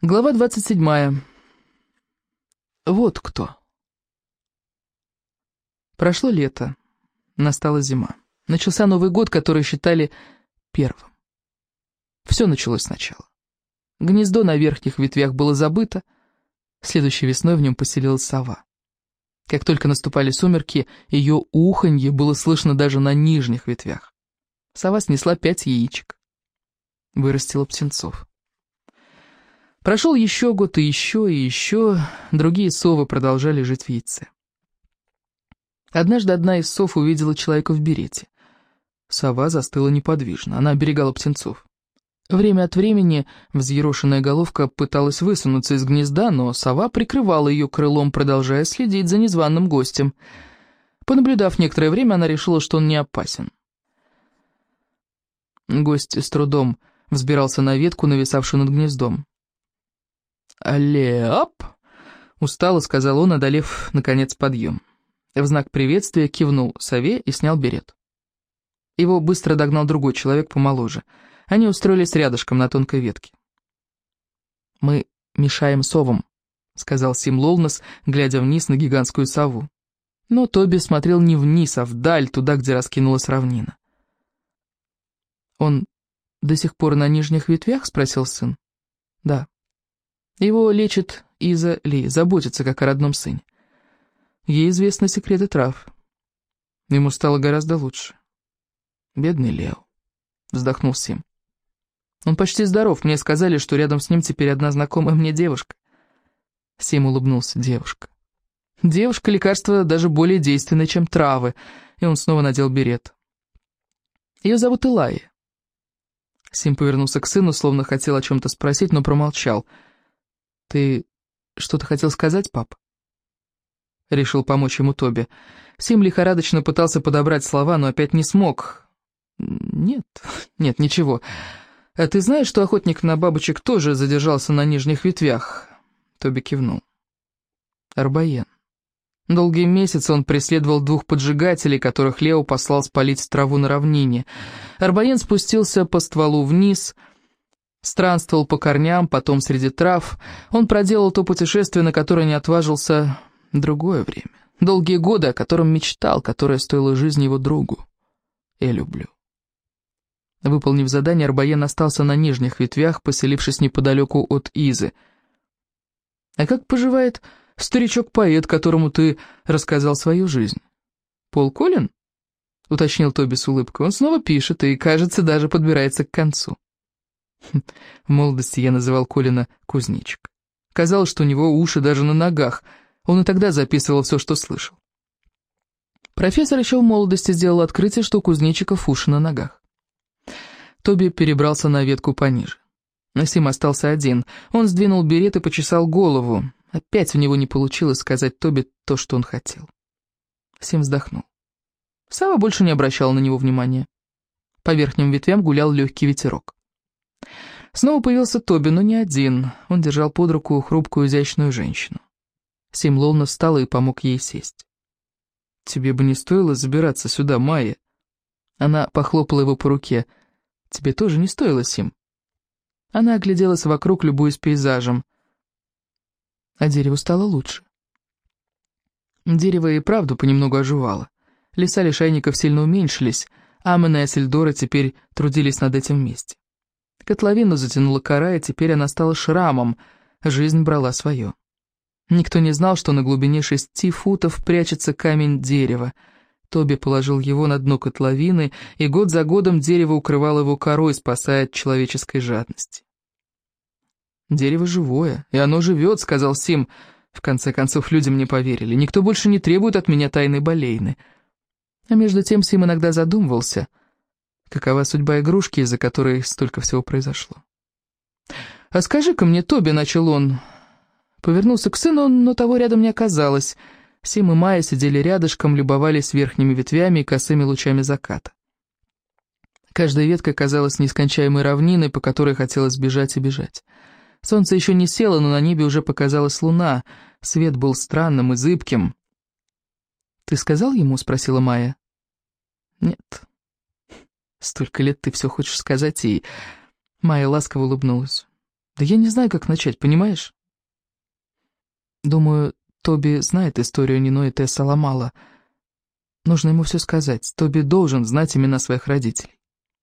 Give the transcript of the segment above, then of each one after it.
Глава 27. Вот кто. Прошло лето, настала зима. Начался Новый год, который считали первым. Все началось сначала. Гнездо на верхних ветвях было забыто, следующей весной в нем поселилась сова. Как только наступали сумерки, ее уханье было слышно даже на нижних ветвях. Сова снесла 5 яичек, вырастила птенцов. Прошел еще год, и еще, другие совы продолжали жить в яйце. Однажды одна из сов увидела человека в берете. Сова застыла неподвижно, она оберегала птенцов. Время от времени взъерошенная головка пыталась высунуться из гнезда, но сова прикрывала ее крылом, продолжая следить за незваным гостем. Понаблюдав некоторое время, она решила, что он не опасен. Гость с трудом взбирался на ветку, нависавшую над гнездом. «Алле-оп!» — устало сказал он, одолев, наконец, подъем. В знак приветствия кивнул сове и снял берет. Его быстро догнал другой человек помоложе. Они устроились рядышком на тонкой ветке. «Мы мешаем совам», — сказал Сим Лолнес, глядя вниз на гигантскую сову. Но Тоби смотрел не вниз, а вдаль, туда, где раскинулась равнина. «Он до сих пор на нижних ветвях?» — спросил сын. «Да». Его лечит Иза Ли, заботится, как о родном сыне. Ей известны секреты трав. Ему стало гораздо лучше. Бедный Лео, вздохнул Сим. Он почти здоров, мне сказали, что рядом с ним теперь одна знакомая мне девушка. Сим улыбнулся. Девушка. Девушка — лекарство даже более действенное, чем травы, и он снова надел берет. Ее зовут Илайя. Сим повернулся к сыну, словно хотел о чем-то спросить, но промолчал. «Ты что-то хотел сказать, пап?» Решил помочь ему Тоби. Сим лихорадочно пытался подобрать слова, но опять не смог. «Нет, ничего. А ты знаешь, что охотник на бабочек тоже задержался на нижних ветвях?» Тоби кивнул. Арбаен. Долгие месяцы он преследовал 2 поджигателей, которых Лео послал спалить траву на равнине. Арбаен спустился по стволу вниз, странствовал по корням, потом среди трав. Он проделал то путешествие, на которое не отважился другое время. Долгие годы, о котором мечтал, которое стоило жизни его другу. Я люблю. Выполнив задание, Арбаен остался на нижних ветвях, поселившись неподалеку от Изы. «А как поживает старичок-поэт, которому ты рассказал свою жизнь?» «Пол Коллин?» — уточнил Тоби с улыбкой. «Он снова пишет и, кажется, даже подбирается к концу». В молодости я называл Колина кузнечик. Казалось, что у него уши даже на ногах. Он и тогда записывал все, что слышал. Профессор еще в молодости сделал открытие, что у кузнечиков уши на ногах. Тоби перебрался на ветку пониже. Сим остался один. Он сдвинул берет и почесал голову. Опять у него не получилось сказать Тоби то, что он хотел. Сим вздохнул. Сава больше не обращала на него внимания. По верхним ветвям гулял легкий ветерок. Снова появился Тоби, но не один. Он держал под руку хрупкую изящную женщину. Сим Лолнес встала и помог ей сесть. «Тебе бы не стоило забираться сюда, Майя». Она похлопала его по руке. «Тебе тоже не стоило, Сим». Она огляделась вокруг, любуясь пейзажем. А дереву стало лучше. Дерево и правду понемногу оживало. Леса лишайников сильно уменьшились, Амон и Асельдора теперь трудились над этим вместе. Котловину затянула кора, и теперь она стала шрамом. Жизнь брала свое. Никто не знал, что на глубине 6 футов прячется камень дерева. Тоби положил его на дно котловины, и год за годом дерево укрывало его корой, спасая от человеческой жадности. «Дерево живое, и оно живет», — сказал Сим. «В конце концов, люди мне поверили. Никто больше не требует от меня тайной болейны». А между тем Сим иногда задумывался, какова судьба игрушки, из-за которой столько всего произошло. «А скажи-ка мне, Тоби», — начал он. Повернулся к сыну, но того рядом не оказалось. Сим и Майя сидели рядышком, любовались верхними ветвями и косыми лучами заката. Каждая ветка казалась нескончаемой равниной, по которой хотелось бежать и бежать. Солнце еще не село, но на небе уже показалась луна. Свет был странным и зыбким. «Ты сказал ему?» — спросила Майя. «Нет. Столько лет ты все хочешь сказать, и...» Майя ласково улыбнулась. Да я не знаю, как начать, понимаешь? Думаю, Тоби знает историю Нино и Тесса Ламала. Нужно ему все сказать. Тоби должен знать имена своих родителей.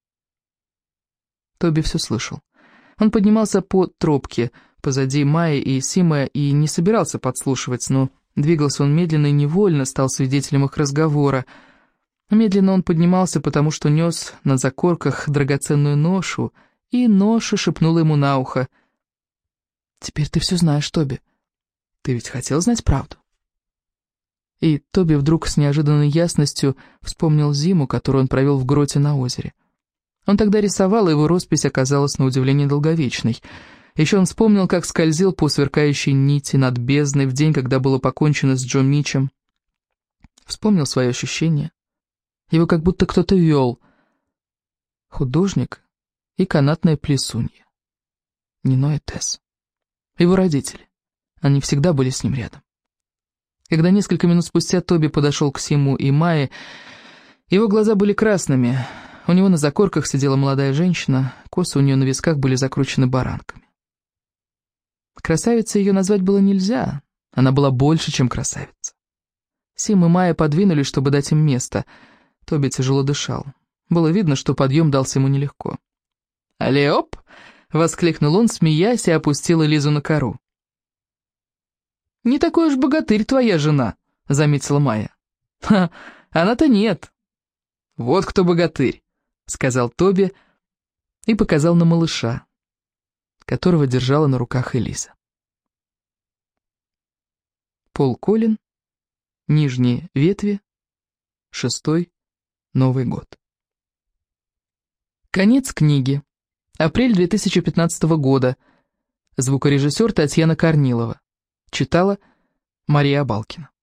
Тоби все слышал. Он поднимался по тропке позади Майи и Сима и не собирался подслушивать, но двигался он медленно и невольно, стал свидетелем их разговора. Медленно он поднимался, потому что нес на закорках драгоценную ношу, и ноша шепнула ему на ухо: «Теперь ты все знаешь, Тоби. Ты ведь хотел знать правду?» И Тоби вдруг с неожиданной ясностью вспомнил зиму, которую он провел в гроте на озере. Он тогда рисовал, и его роспись оказалась на удивление долговечной. Еще он вспомнил, как скользил по сверкающей нити над бездной в день, когда было покончено с Джо Митчем. Вспомнил свои ощущения. Его как будто кто-то вел. Художник и канатная плесунья. Нино и Тесс. Его родители. Они всегда были с ним рядом. Когда несколько минут спустя Тоби подошел к Симу и Майе, его глаза были красными. У него на закорках сидела молодая женщина, косы у нее на висках были закручены баранками. Красавицей ее назвать было нельзя, она была больше, чем красавица. Сим и Майя подвинулись, чтобы дать им место. Тоби тяжело дышал. Было видно, что подъем дался ему нелегко. «Алле-оп!» — воскликнул он, смеясь, и опустил Элизу на кору. «Не такой уж богатырь твоя жена», — заметила Майя. «Ха, она-то нет». «Вот кто богатырь», — сказал Тоби и показал на малыша, которого держала на руках Элиза. Пол Коллин, Нижние ветви, 6-й Новый год. Конец книги. Апрель 2015 года. Звукорежиссер Татьяна Корнилова. Читала Мария Абалкина.